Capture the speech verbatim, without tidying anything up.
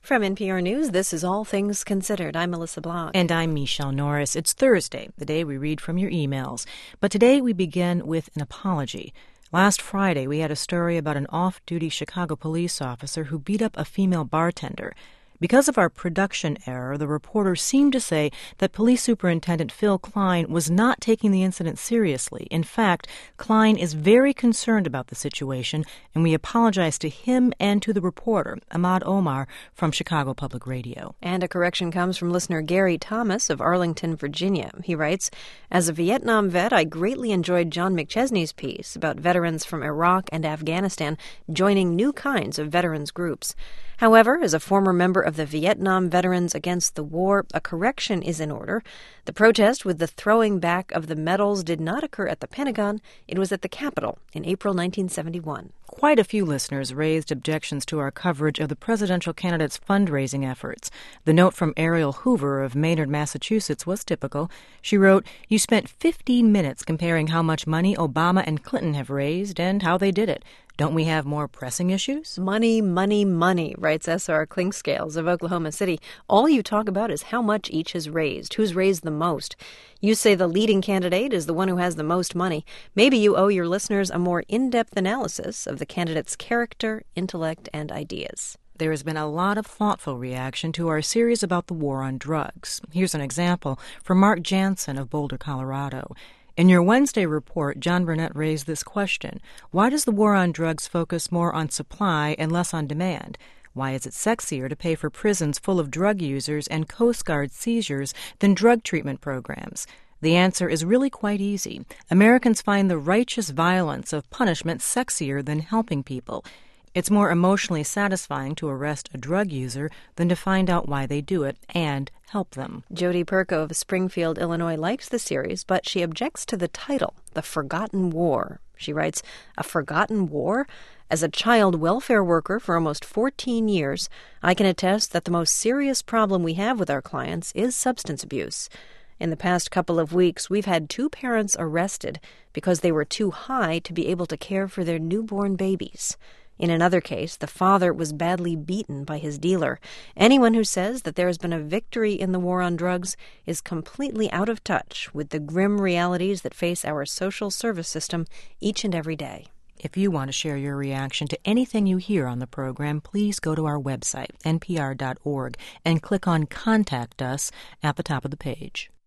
From N P R News, this is All Things Considered. I'm Melissa Block. And I'm Michelle Norris. It's Thursday, the day we read from your emails. But today we begin with an apology. Last Friday, we had a story about an off-duty Chicago police officer who beat up a female bartender. Because of our production error, the reporter seemed to say that Police Superintendent Phil Klein was not taking the incident seriously. In fact, Klein is very concerned about the situation, and we apologize to him and to the reporter, Ahmad Omar, from Chicago Public Radio. And a correction comes from listener Gary Thomas of Arlington, Virginia. He writes, "As a Vietnam vet, I greatly enjoyed John McChesney's piece about veterans from Iraq and Afghanistan joining new kinds of veterans groups. However, as a former member of the Vietnam Veterans Against the War, a correction is in order. The protest with the throwing back of the medals did not occur at the Pentagon. It was at the Capitol in April nineteen seventy-one. Quite a few listeners raised objections to our coverage of the presidential candidates' fundraising efforts. The note from Ariel Hoover of Maynard, Massachusetts was typical. She wrote, "You spent fifteen minutes comparing how much money Obama and Clinton have raised and how they did it. Don't we have more pressing issues?" Money, money, money, writes S R Clinkscales of Oklahoma City. All you talk about is how much each has raised, who's raised the most. You say the leading candidate is the one who has the most money. Maybe you owe your listeners a more in-depth analysis of the candidate's character, intellect, and ideas. There has been a lot of thoughtful reaction to our series about the war on drugs. Here's an example from Mark Jansen of Boulder, Colorado. In your Wednesday report, John Burnett raised this question: why does the war on drugs focus more on supply and less on demand? Why is it sexier to pay for prisons full of drug users and Coast Guard seizures than drug treatment programs? The answer is really quite easy. Americans find the righteous violence of punishment sexier than helping people. It's more emotionally satisfying to arrest a drug user than to find out why they do it and help them. Jody Perko of Springfield, Illinois likes the series, but she objects to the title, The Forgotten War. She writes, "A forgotten war? As a child welfare worker for almost fourteen years, I can attest that the most serious problem we have with our clients is substance abuse. In the past couple of weeks, we've had two parents arrested because they were too high to be able to care for their newborn babies. In another case, the father was badly beaten by his dealer. Anyone who says that there has been a victory in the war on drugs is completely out of touch with the grim realities that face our social service system each and every day." If you want to share your reaction to anything you hear on the program, please go to our website, N P R dot org, and click on Contact Us at the top of the page.